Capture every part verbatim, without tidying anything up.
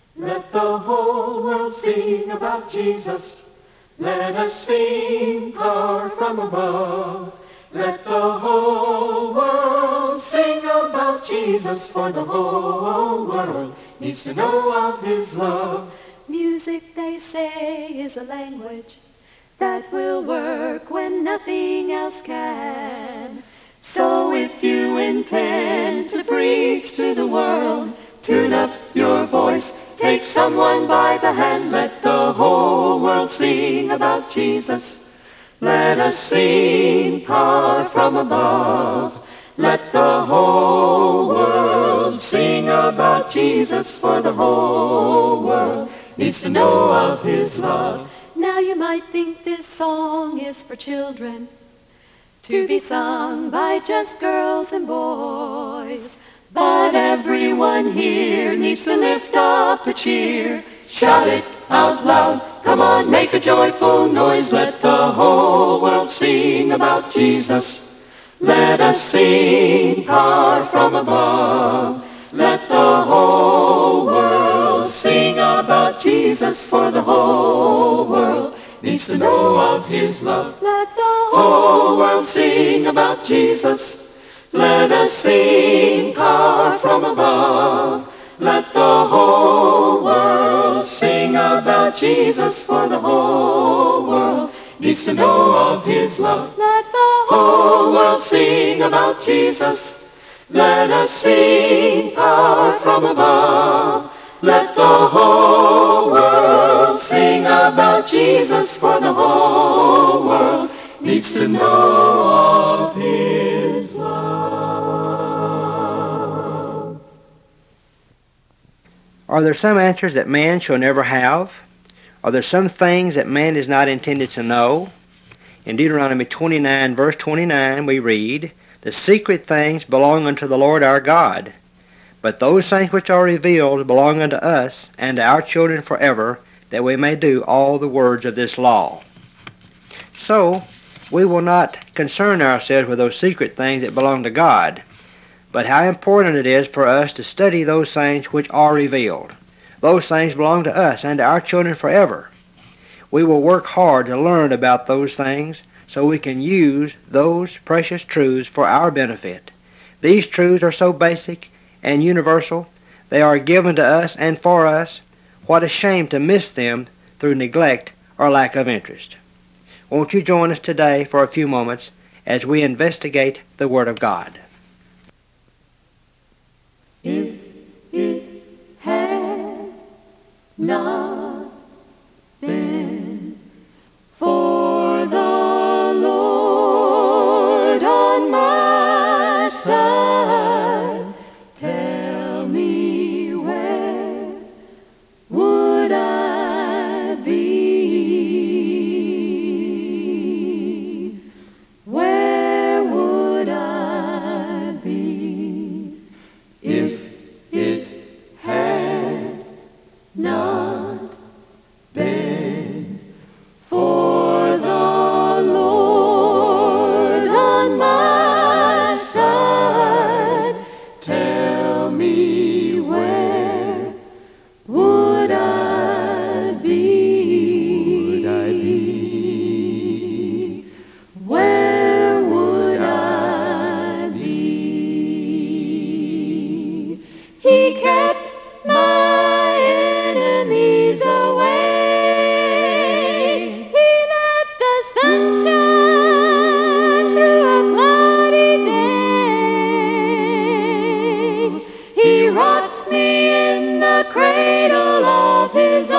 Let the whole world sing about Jesus. Let us sing power from above. Let the whole world sing about Jesus, for the whole world needs to know of his love. Music, they say, is a language that will work when nothing else can. So if you intend to preach to the world, tune up your voice, take someone by the hand, let the whole world sing about Jesus. Let us sing power from above. Let the whole world sing about Jesus, for the whole world needs to know of his love. Now you might think this song is for children, to be sung by just girls and boys. But everyone here needs to lift up a cheer. Shout it out loud. Come on, make a joyful noise. Let the whole world sing about Jesus. Let us sing power from above. Let the whole world sing about Jesus, for the whole world needs to know of his love. Let the whole world sing about Jesus. Let us sing power from above. Let the whole world sing about Jesus, for the whole world needs to know of his love. Let the whole world sing about Jesus. Let us sing power from above. Let the whole world sing about Jesus, for the whole world needs to know of his love. Are there some answers that man shall never have? Are there some things that man is not intended to know? In Deuteronomy twenty-nine, verse twenty-nine, we read, "The secret things belong unto the Lord our God, but those things which are revealed belong unto us and to our children forever, that we may do all the words of this law." So, we will not concern ourselves with those secret things that belong to God, but how important it is for us to study those things which are revealed. Those things belong to us and to our children forever. We will work hard to learn about those things so we can use those precious truths for our benefit. These truths are so basic and universal. They are given to us and for us. What a shame to miss them through neglect or lack of interest. Won't you join us today for a few moments as we investigate the Word of God? If it had not been for the Lord on my side, tell me, where would I be? Where would I be if it had not been for the Lord on my side? Tell me, where would I be? Would I be? Where would I be? He kept my enemies away. He let the sun shine through a cloudy day. He rocked me in the cradle of his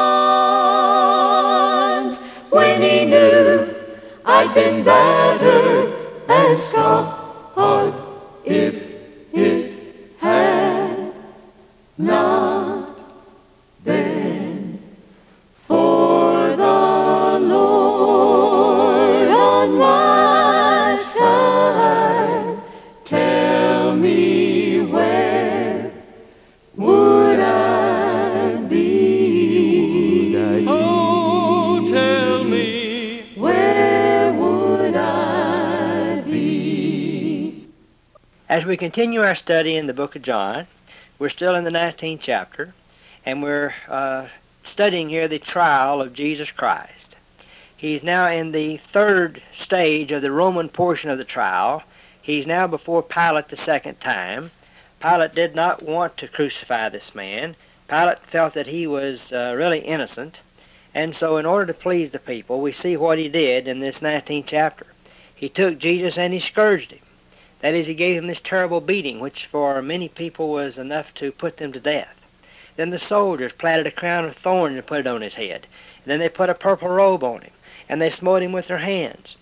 arms when he knew I'd been battered and scarred. If it had not been for the Lord on my side, tell me, where would I be? Oh, tell me, where would I be? As we continue our study in the book of John, we're still in the nineteenth chapter, and we're uh, studying here the trial of Jesus Christ. He's now in the third stage of the Roman portion of the trial. He's now before Pilate the second time. Pilate did not want to crucify this man. Pilate felt that he was uh, really innocent. And so in order to please the people, we see what he did in this nineteenth chapter. He took Jesus and he scourged him. That is, he gave him this terrible beating, which for many people was enough to put them to death. Then the soldiers platted a crown of thorns and put it on his head. And then they put a purple robe on him, and they smote him with their hands.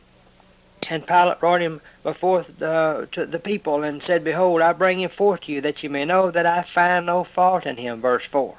And Pilate brought him before the, to the people and said, Behold, I bring him forth to you, that you may know that I find no fault in him, verse four.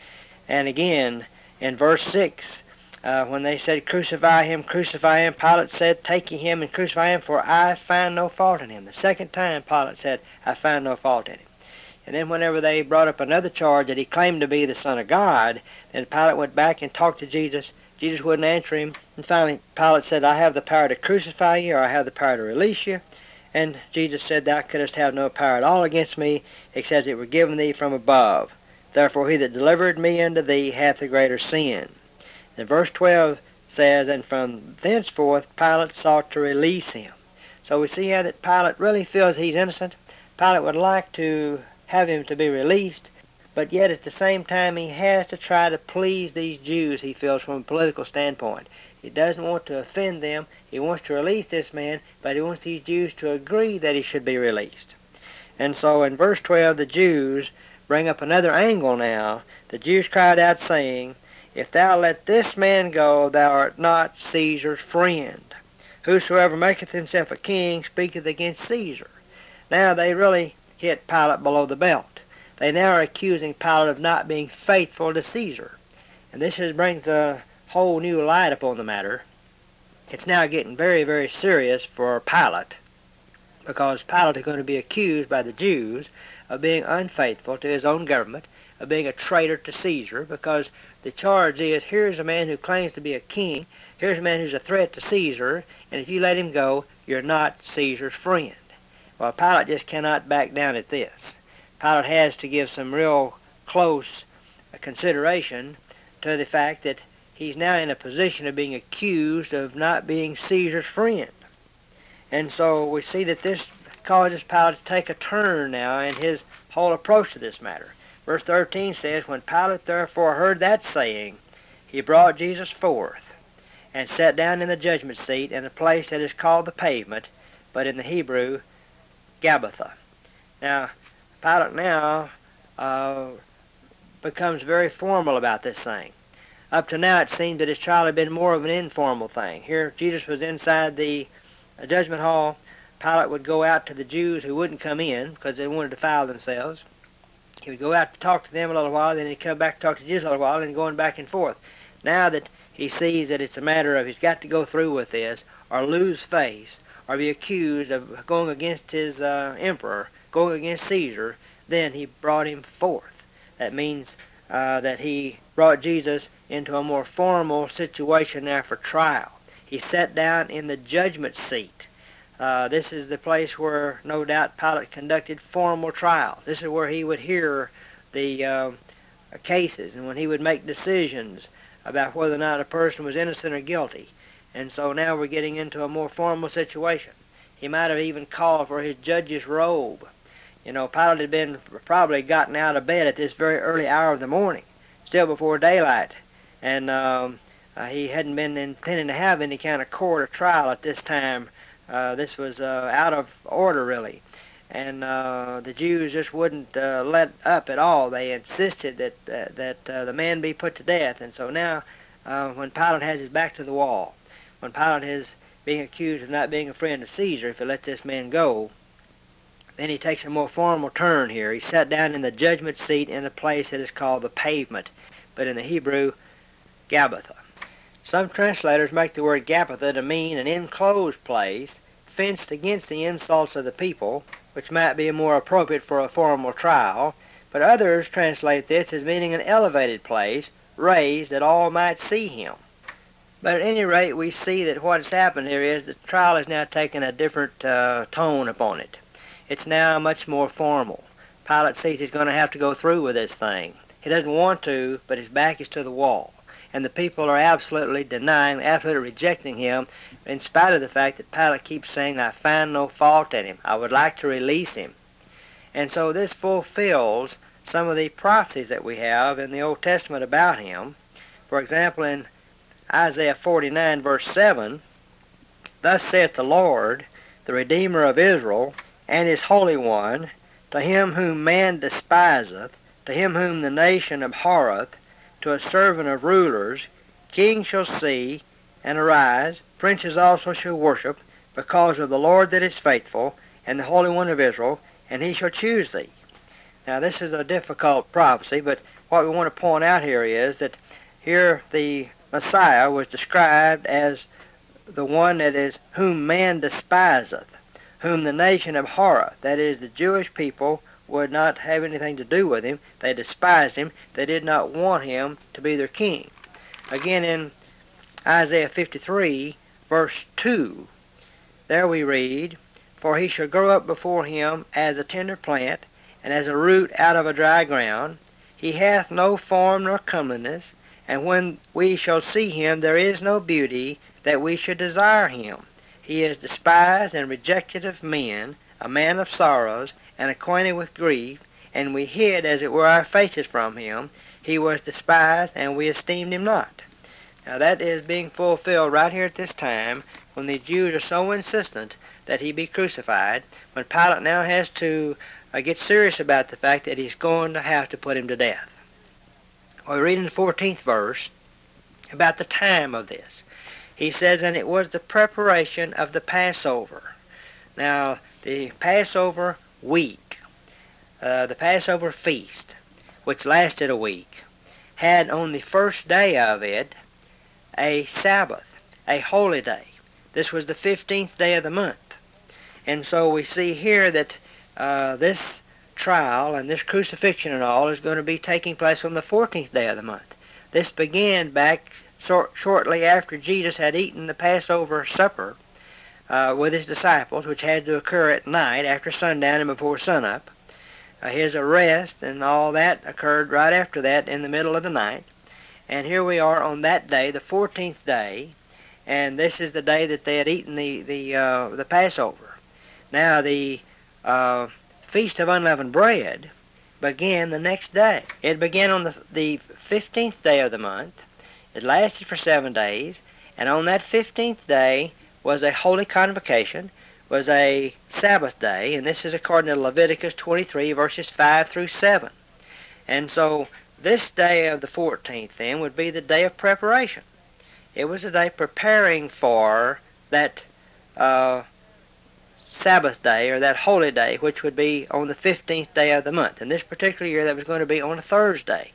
And again, in verse six, uh, when they said, Crucify him, crucify him, Pilate said, Take ye him and crucify him, for I find no fault in him. The second time Pilate said, I find no fault in him. And then whenever they brought up another charge that he claimed to be the Son of God, then Pilate went back and talked to Jesus. Jesus wouldn't answer him. And finally Pilate said, I have the power to crucify you, or I have the power to release you. And Jesus said, Thou couldst have no power at all against me, except it were given thee from above. Therefore he that delivered me unto thee hath the greater sin. And verse twelve says, And from thenceforth Pilate sought to release him. So we see here that Pilate really feels he's innocent. Pilate would like to have him to be released, but yet at the same time he has to try to please these Jews, he feels, from a political standpoint. He doesn't want to offend them. He wants to release this man, but he wants these Jews to agree that he should be released. And so in verse twelve, the Jews bring up another angle now. The Jews cried out, saying, If thou let this man go, thou art not Caesar's friend. Whosoever maketh himself a king speaketh against Caesar. Now they really hit Pilate below the belt. They now are accusing Pilate of not being faithful to Caesar. And this just brings a whole new light upon the matter. It's now getting very, very serious for Pilate, because Pilate is going to be accused by the Jews of being unfaithful to his own government, of being a traitor to Caesar, because the charge is, here's a man who claims to be a king, here's a man who's a threat to Caesar, and if you let him go, you're not Caesar's friend. Well, Pilate just cannot back down at this. Pilate has to give some real close consideration to the fact that he's now in a position of being accused of not being Caesar's friend. And so we see that this causes Pilate to take a turn now in his whole approach to this matter. Verse thirteen says, When Pilate therefore heard that saying, he brought Jesus forth, and sat down in the judgment seat in a place that is called the Pavement, but in the Hebrew, Gabbatha. Now, Pilate now uh, becomes very formal about this thing. Up to now, it seemed that his trial had been more of an informal thing. Here, Jesus was inside the uh, judgment hall. Pilate would go out to the Jews who wouldn't come in because they wanted to defile themselves. He would go out to talk to them a little while, then he'd come back to talk to the Jews a little while, and going back and forth. Now that he sees that it's a matter of he's got to go through with this, or lose face, or be accused of going against his uh, emperor, going against Caesar, then he brought him forth. That means uh, that he brought Jesus into a more formal situation now for trial. He sat down in the judgment seat. Uh, this is the place where, no doubt, Pilate conducted formal trial. This is where he would hear the uh, cases and when he would make decisions about whether or not a person was innocent or guilty. And so now we're getting into a more formal situation. He might have even called for his judge's robe. You know, Pilate had been probably gotten out of bed at this very early hour of the morning, still before daylight. And um, uh, he hadn't been intending to have any kind of court or trial at this time. Uh, this was uh, out of order, really. And uh, the Jews just wouldn't uh, let up at all. They insisted that, uh, that uh, the man be put to death. And so now, uh, when Pilate has his back to the wall, when Pilate is being accused of not being a friend of Caesar, if he let this man go, then he takes a more formal turn here. He sat down in the judgment seat in a place that is called the Pavement, but in the Hebrew, Gabbatha. Some translators make the word Gabbatha to mean an enclosed place, fenced against the insults of the people, which might be more appropriate for a formal trial, but others translate this as meaning an elevated place, raised that all might see him. But at any rate, we see that what has happened here is the trial has now taken a different uh, tone upon it. It's now much more formal. Pilate sees he's going to have to go through with this thing. He doesn't want to, but his back is to the wall. And the people are absolutely denying, absolutely rejecting him, in spite of the fact that Pilate keeps saying, I find no fault in him. I would like to release him. And so this fulfills some of the prophecies that we have in the Old Testament about him. For example, in Isaiah forty-nine, verse seven, Thus saith the Lord, the Redeemer of Israel, and his Holy One, to him whom man despiseth, to him whom the nation abhorreth, to a servant of rulers, kings shall see and arise, princes also shall worship, because of the Lord that is faithful, and the Holy One of Israel, and he shall choose thee. Now this is a difficult prophecy, but what we want to point out here is that here the Messiah was described as the one that is whom man despiseth, whom the nation abhorreth. That is, the Jewish people would not have anything to do with him. They despised him. They did not want him to be their king. Again, in Isaiah fifty-three, verse two, there we read, For he shall grow up before him as a tender plant, and as a root out of a dry ground. He hath no form nor comeliness, and when we shall see him, there is no beauty that we should desire him. He is despised and rejected of men, a man of sorrows, and acquainted with grief, and we hid, as it were, our faces from him. He was despised, and we esteemed him not. Now that is being fulfilled right here at this time, when the Jews are so insistent that he be crucified, when Pilate now has to uh, get serious about the fact that he's going to have to put him to death. Well, we read in the fourteenth verse about the time of this. He says, And it was the preparation of the Passover. Now, the Passover week, uh, the Passover feast, which lasted a week, had on the first day of it a Sabbath, a holy day. This was the fifteenth day of the month. And so we see here that uh, this trial and this crucifixion and all is going to be taking place on the fourteenth day of the month. This began back so, shortly after Jesus had eaten the Passover supper uh, with his disciples, which had to occur at night after sundown and before sunup. Uh, his arrest and all that occurred right after that in the middle of the night. And here we are on that day, the fourteenth day, and this is the day that they had eaten the, the, uh, the Passover. Now the uh, Feast of Unleavened Bread began the next day. It began on the, the fifteenth day of the month. It lasted for seven days, and on that fifteenth day was a holy convocation, was a Sabbath day, and this is according to Leviticus twenty-three, verses five through seven. And so this day of the fourteenth, then, would be the day of preparation. It was a day preparing for that uh, Sabbath day, or that holy day, which would be on the fifteenth day of the month. In this particular year, that was going to be on a Thursday.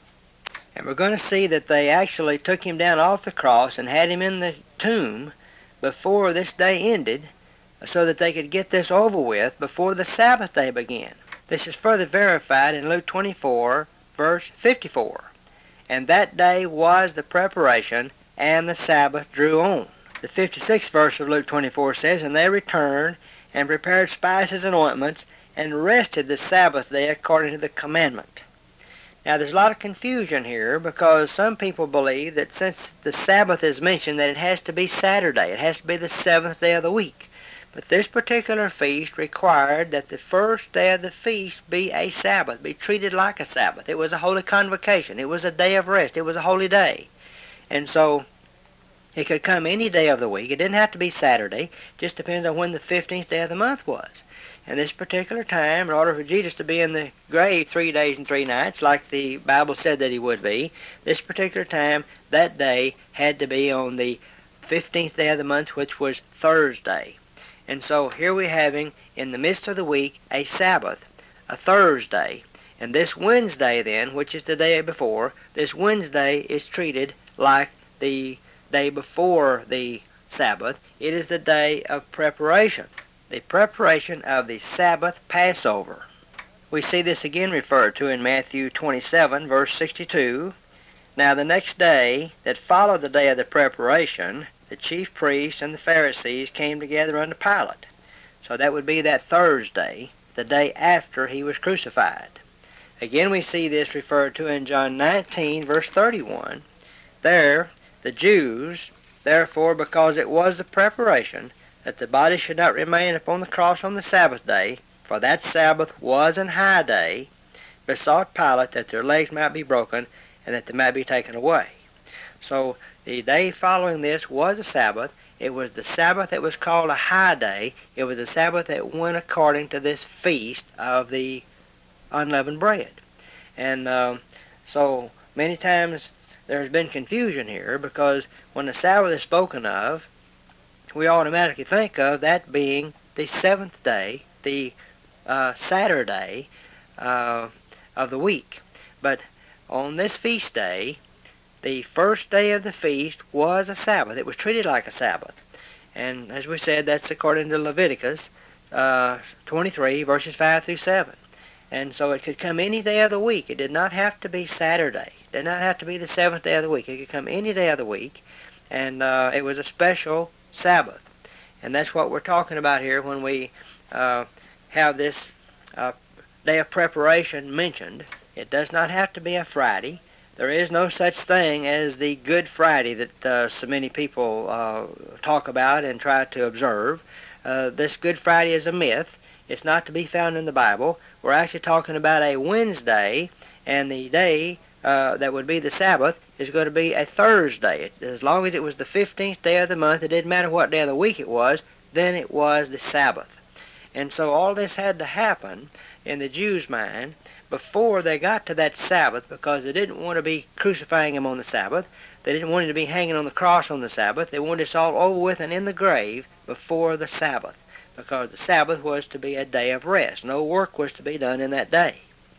And we're going to see that they actually took him down off the cross and had him in the tomb before this day ended, so that they could get this over with before the Sabbath day began. This is further verified in Luke twenty-four, verse fifty-four. And that day was the preparation, and the Sabbath drew on. The fifty-sixth verse of Luke twenty-four says, And they returned, and prepared spices and ointments, and rested the Sabbath day according to the commandment. Now there's a lot of confusion here, because some people believe that since the Sabbath is mentioned, that it has to be Saturday. It has to be the seventh day of the week. But this particular feast required that the first day of the feast be a Sabbath, be treated like a Sabbath. It was a holy convocation. It was a day of rest. It was a holy day. And so it could come any day of the week. It didn't have to be Saturday. It just depends on when the fifteenth day of the month was. And this particular time, in order for Jesus to be in the grave three days and three nights, like the Bible said that he would be, this particular time, that day, had to be on the fifteenth day of the month, which was Thursday. And so here we're having, in the midst of the week, a Sabbath, a Thursday. And this Wednesday then, which is the day before, this Wednesday is treated like the day before the Sabbath. It is the day of preparation, the preparation of the Sabbath Passover. We see this again referred to in Matthew twenty-seven, verse sixty-two. Now the next day that followed the day of the preparation, the chief priests and the Pharisees came together unto Pilate. So that would be that Thursday, the day after he was crucified. Again, we see this referred to in John nineteen, verse thirty-one. There, the Jews, therefore, because it was the preparation that the body should not remain upon the cross on the Sabbath day, for that Sabbath was an high day, besought Pilate that their legs might be broken and that they might be taken away. So the day following this was a Sabbath. It was the Sabbath that was called a high day. It was the Sabbath that went according to this feast of the unleavened bread. And uh, so many times there's been confusion here, because when the Sabbath is spoken of, we automatically think of that being the seventh day, the uh, Saturday uh, of the week. But on this feast day, the first day of the feast was a Sabbath. It was treated like a Sabbath. And as we said, that's according to Leviticus uh, twenty-three, verses five through seven. And so it could come any day of the week. It did not have to be Saturday. It did not have to be the seventh day of the week. It could come any day of the week. And uh, it was a special Sabbath. And that's what we're talking about here when we uh, have this uh, day of preparation mentioned. It does not have to be a Friday. There is no such thing as the Good Friday that uh, so many people uh, talk about and try to observe. Uh, this Good Friday is a myth. It's not to be found in the Bible. We're actually talking about a Wednesday, and the day uh, that would be the Sabbath is going to be a Thursday. It, as long as it was the fifteenth day of the month, it didn't matter what day of the week it was, then it was the Sabbath. And so all this had to happen in the Jews' mind before they got to that Sabbath, because they didn't want to be crucifying him on the Sabbath. They didn't want him to be hanging on the cross on the Sabbath. They wanted this all over with and in the grave before the Sabbath, because the Sabbath was to be a day of rest. No work was to be done in that day.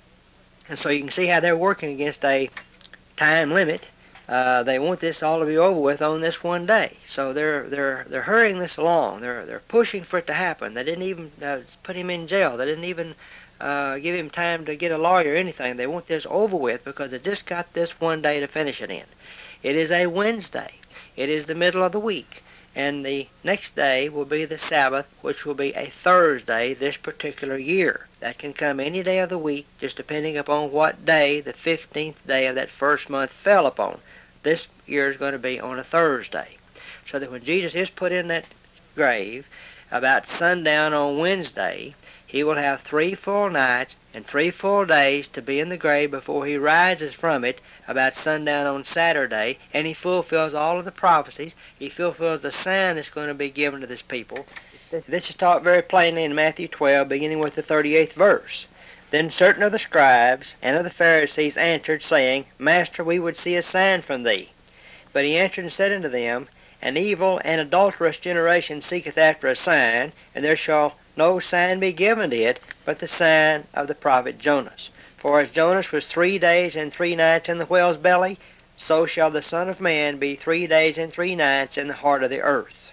And so you can see how they're working against a time limit. Uh, they want this all to be over with on this one day. So they're they're they're hurrying this along. They're they're pushing for it to happen. They didn't even uh, put him in jail. They didn't even uh, give him time to get a lawyer or anything. They want this over with because they just got this one day to finish it in. It is a Wednesday. It is the middle of the week. And the next day will be the Sabbath, which will be a Thursday this particular year. That can come any day of the week, just depending upon what day the fifteenth day of that first month fell upon. This year is going to be on a Thursday. So that when Jesus is put in that grave, about sundown on Wednesday, he will have three full nights and three full days to be in the grave before he rises from it about sundown on Saturday, and he fulfills all of the prophecies. He fulfills the sign that's going to be given to this people. This is taught very plainly in Matthew twelve, beginning with the thirty-eighth verse. Then certain of the scribes and of the Pharisees answered, saying, Master, we would see a sign from thee. But he answered and said unto them, An evil and adulterous generation seeketh after a sign, and there shall no sign be given to it, but the sign of the prophet Jonas. For as Jonas was three days and three nights in the whale's belly, so shall the Son of Man be three days and three nights in the heart of the earth.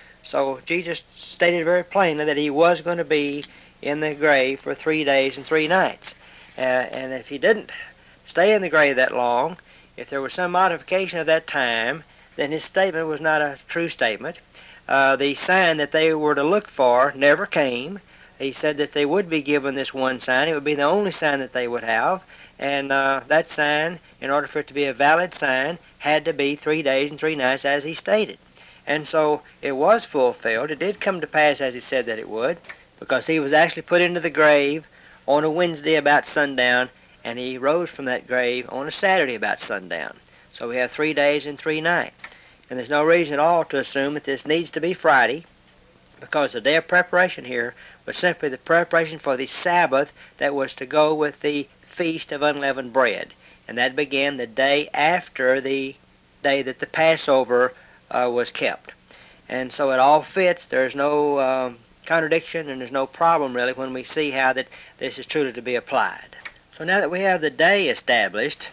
So Jesus stated very plainly that he was going to be in the grave for three days and three nights. Uh, and if he didn't stay in the grave that long, if there was some modification of that time, then his statement was not a true statement. Uh, the sign that they were to look for never came. He said that they would be given this one sign. It would be the only sign that they would have. And uh, that sign, in order for it to be a valid sign, had to be three days and three nights, as he stated. And so it was fulfilled. It did come to pass as he said that it would, because he was actually put into the grave on a Wednesday about sundown, and he rose from that grave on a Saturday about sundown. So we have three days and three nights. And there's no reason at all to assume that this needs to be Friday, because the day of preparation here was simply the preparation for the Sabbath that was to go with the Feast of Unleavened Bread. And that began the day after the day that the Passover uh, was kept. And so it all fits. There's no um, contradiction, and there's no problem really when we see how that this is truly to be applied. So now that we have the day established,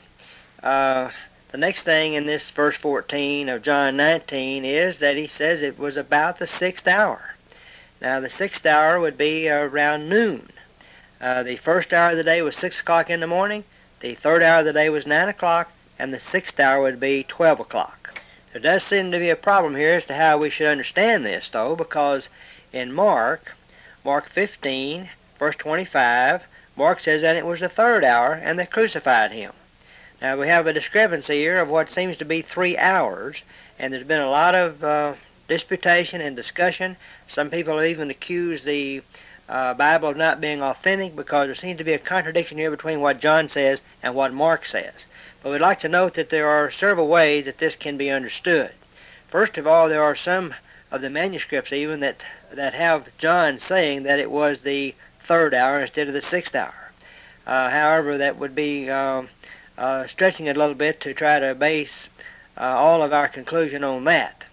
uh, the next thing in this verse fourteen of John nineteen is that he says it was about the sixth hour. Now the sixth hour would be around noon. Uh, the first hour of the day was six o'clock in the morning, the third hour of the day was nine o'clock, and the sixth hour would be twelve o'clock. There does seem to be a problem here as to how we should understand this, though, because in Mark, Mark fifteen, verse twenty-five, Mark says that it was the third hour, and they crucified him. Now, we have a discrepancy here of what seems to be three hours, and there's been a lot of uh, disputation and discussion. Some people have even accused the uh, Bible of not being authentic because there seems to be a contradiction here between what John says and what Mark says. But we'd like to note that there are several ways that this can be understood. First of all, there are some of the manuscripts even that, that have John saying that it was the third hour instead of the sixth hour. Uh, however, that would be uh, uh, stretching it a little bit to try to base uh, all of our conclusion on that.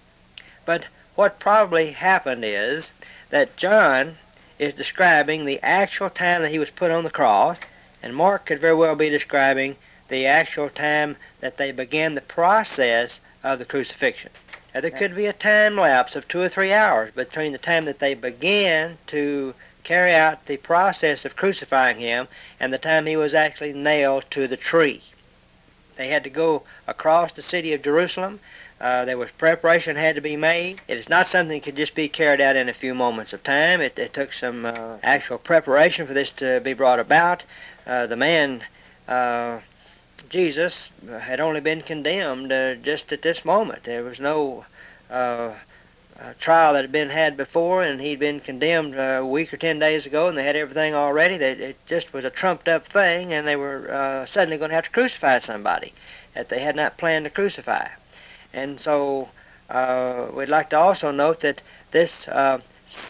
But what probably happened is that John is describing the actual time that he was put on the cross, and Mark could very well be describing the actual time that they began the process of the crucifixion. Now, there could be a time lapse of two or three hours between the time that they began to carry out the process of crucifying him and the time he was actually nailed to the tree. They had to go across the city of Jerusalem. Uh, there was preparation had to be made. It is not something that could just be carried out in a few moments of time. It, it took some uh, actual preparation for this to be brought about. Uh, the man, uh, Jesus, had only been condemned uh, just at this moment. There was no uh, uh, trial that had been had before, and he'd been condemned uh, a week or ten days ago, and they had everything already. They, it just was a trumped-up thing, and they were uh, suddenly going to have to crucify somebody that they had not planned to crucify. And so uh, we'd like to also note that this uh,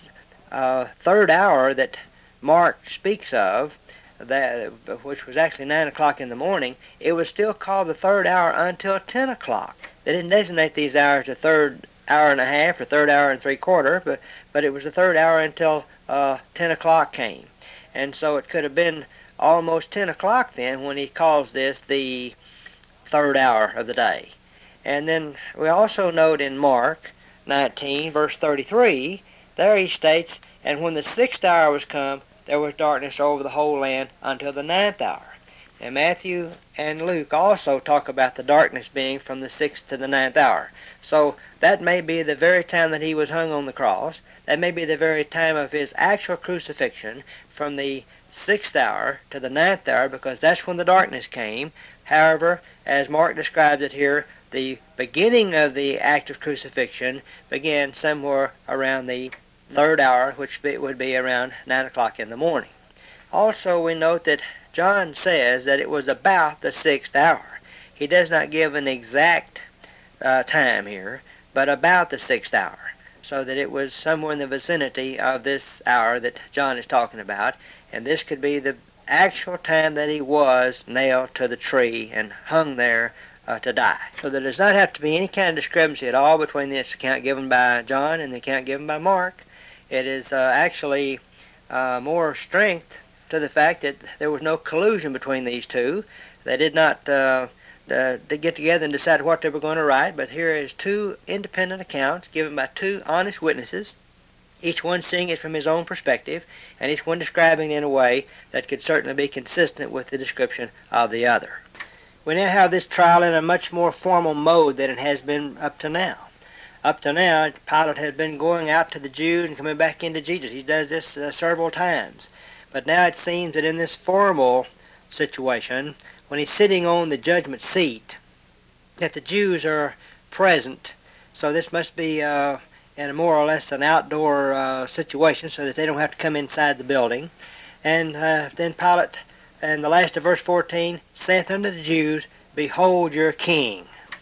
uh, third hour that Mark speaks of, that which was actually nine o'clock in the morning, it was still called the third hour until ten o'clock. They didn't designate these hours the third hour and a half or third hour and three quarter, but but it was the third hour until uh, ten o'clock came. And so it could have been almost ten o'clock then when he calls this the third hour of the day. And then we also note in Mark nineteen, verse thirty-three, there he states, "And when the sixth hour was come, there was darkness over the whole land until the ninth hour." And Matthew and Luke also talk about the darkness being from the sixth to the ninth hour. So that may be the very time that he was hung on the cross. That may be the very time of his actual crucifixion, from the sixth hour to the ninth hour, because that's when the darkness came. However, as Mark describes it here, the beginning of the act of crucifixion began somewhere around the third hour, which be, would be around nine o'clock in the morning. Also, we note that John says that it was about the sixth hour. He does not give an exact uh, time here, but about the sixth hour, so that it was somewhere in the vicinity of this hour that John is talking about, and this could be the actual time that he was nailed to the tree and hung there uh, to die. So there does not have to be any kind of discrepancy at all between this account given by John and the account given by Mark. It is uh, actually uh, more strength to the fact that there was no collusion between these two. They did not uh, uh, get together and decide what they were going to write, but here is two independent accounts given by two honest witnesses, each one seeing it from his own perspective, and each one describing it in a way that could certainly be consistent with the description of the other. We now have this trial in a much more formal mode than it has been up to now. Up to now, Pilate had been going out to the Jews and coming back into Jesus. He does this uh, several times. But now it seems that in this formal situation, when he's sitting on the judgment seat, that the Jews are present. So this must be uh, in a more or less an outdoor uh, situation, so that they don't have to come inside the building. And uh, then Pilate, in the last of verse fourteen, saith unto the Jews, Behold your king.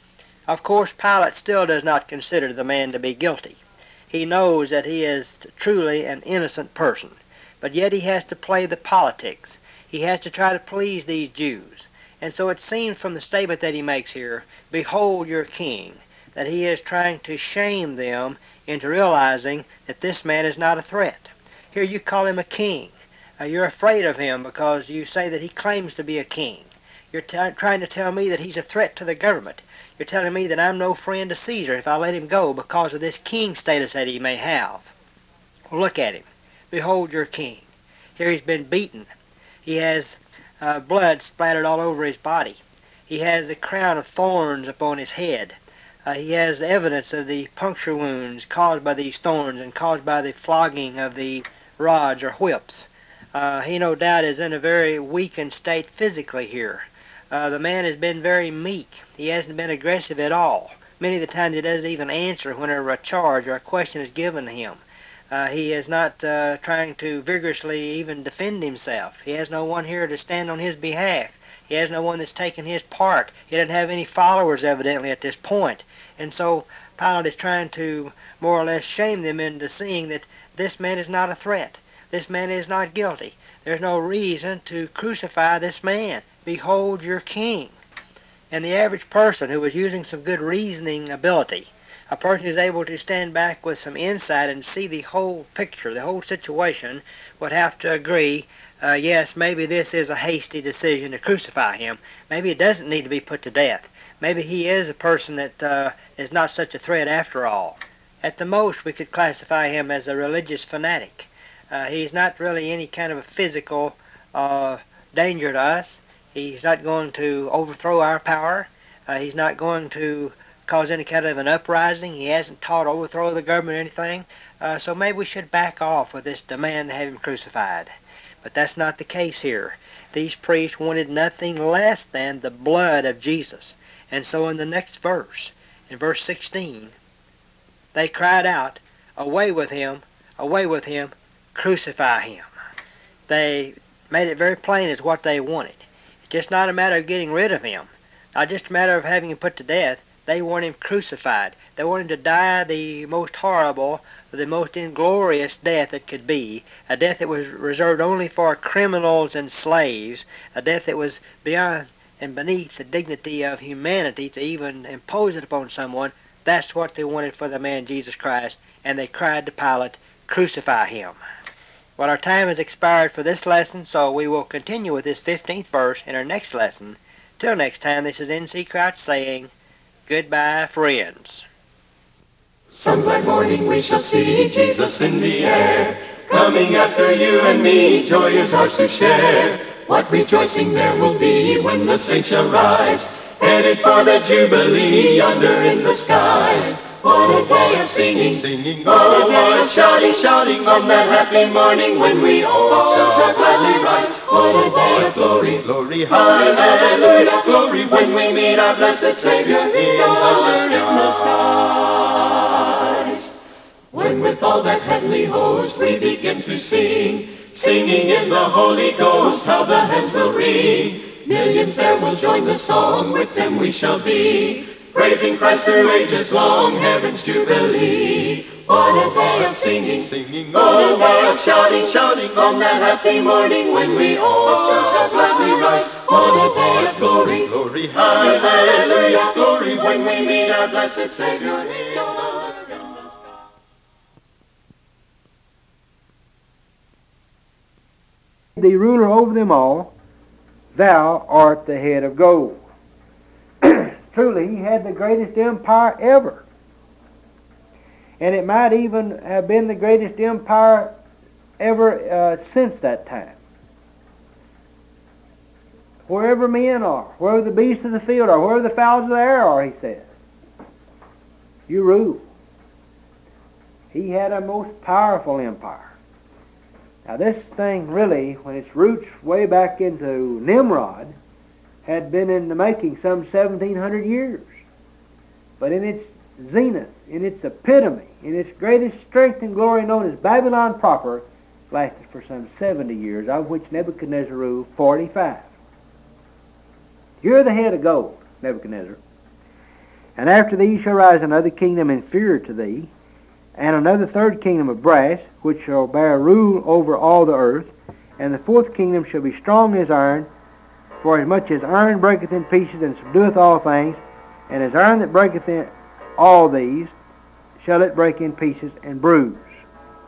Of course, Pilate still does not consider the man to be guilty. He knows that he is truly an innocent person, but yet he has to play the politics. He has to try to please these Jews. And so it seems from the statement that he makes here, Behold your king, that he is trying to shame them into realizing that this man is not a threat. Here you call him a king. Uh, you're afraid of him because you say that he claims to be a king. You're t- trying to tell me that he's a threat to the government. You're telling me that I'm no friend to Caesar if I let him go because of this king status that he may have. Well, look at him. Behold your king. Here he's been beaten. He has uh, blood splattered all over his body. He has a crown of thorns upon his head. Uh, he has evidence of the puncture wounds caused by these thorns and caused by the flogging of the rods or whips. Uh, he no doubt is in a very weakened state physically here. Uh, the man has been very meek. He hasn't been aggressive at all. Many of the times he doesn't even answer whenever a charge or a question is given to him. Uh, he is not uh, trying to vigorously even defend himself. He has no one here to stand on his behalf. He has no one that's taken his part. He doesn't have any followers evidently at this point. And so Pilate is trying to more or less shame them into seeing that this man is not a threat. This man is not guilty. There's no reason to crucify this man. Behold your king. And the average person who was using some good reasoning ability, a person who's able to stand back with some insight and see the whole picture, the whole situation, would have to agree, uh, yes, maybe this is a hasty decision to crucify him. Maybe it doesn't need to be put to death. Maybe he is a person that uh, is not such a threat after all. At the most, we could classify him as a religious fanatic. Uh, he's not really any kind of a physical uh, danger to us. He's not going to overthrow our power. Uh, he's not going to cause any kind of an uprising. He hasn't taught overthrow of the government or anything. Uh, so maybe we should back off with this demand to have him crucified. But that's not the case here. These priests wanted nothing less than the blood of Jesus. And so in the next verse, in verse sixteen, they cried out, "Away with him, away with him, crucify him." They made it very plain as what they wanted. It's just not a matter of getting rid of him, not just a matter of having him put to death. They want him crucified. They want him to die the most horrible, the most inglorious death it could be, a death that was reserved only for criminals and slaves, a death that was beyond and beneath the dignity of humanity to even impose it upon someone. That's what they wanted for the man Jesus Christ, and they cried to Pilate, "Crucify him." Well, our time has expired for this lesson, so we will continue with this fifteenth verse in our next lesson. Till next time, this is N C Crouch saying, goodbye, friends. Some bright morning we shall see Jesus in the air, coming after you and me, joy is ours to share. What rejoicing there will be when the saints shall rise, headed for the Jubilee yonder in the skies. What a day of singing, singing, what a day of shouting, shouting on that happy morning when we all shall gladly rise. What a day of glory, glory, hallelujah, glory, when we meet our blessed Savior in the skies. When with all that heavenly host we begin to sing, singing in the Holy Ghost, how the hymns will ring. Millions there will join the song, with them we shall be, praising Christ through ages long, heaven's jubilee. What a day of singing, singing, what a day of shouting, shouting on that happy morning when we all shall gladly rise. What a day of glory, glory, hallelujah, glory, when we meet our blessed Savior in the sky. The ruler over them all, thou art the head of gold. Truly, he had the greatest empire ever. And it might even have been the greatest empire ever uh, since that time. Wherever men are, wherever the beasts of the field are, wherever the fowls of the air are, he says, you rule. He had a most powerful empire. Now this thing really, when its roots way back into Nimrod, had been in the making some seventeen hundred years. But in its zenith, in its epitome, in its greatest strength and glory known as Babylon proper, lasted for some seventy years, of which Nebuchadnezzar ruled forty-five. You're the head of gold, Nebuchadnezzar. And after thee shall rise another kingdom inferior to thee, and another third kingdom of brass, which shall bear rule over all the earth, and the fourth kingdom shall be strong as iron, for as much as iron breaketh in pieces and subdueth all things, and as iron that breaketh in all these, shall it break in pieces and bruise.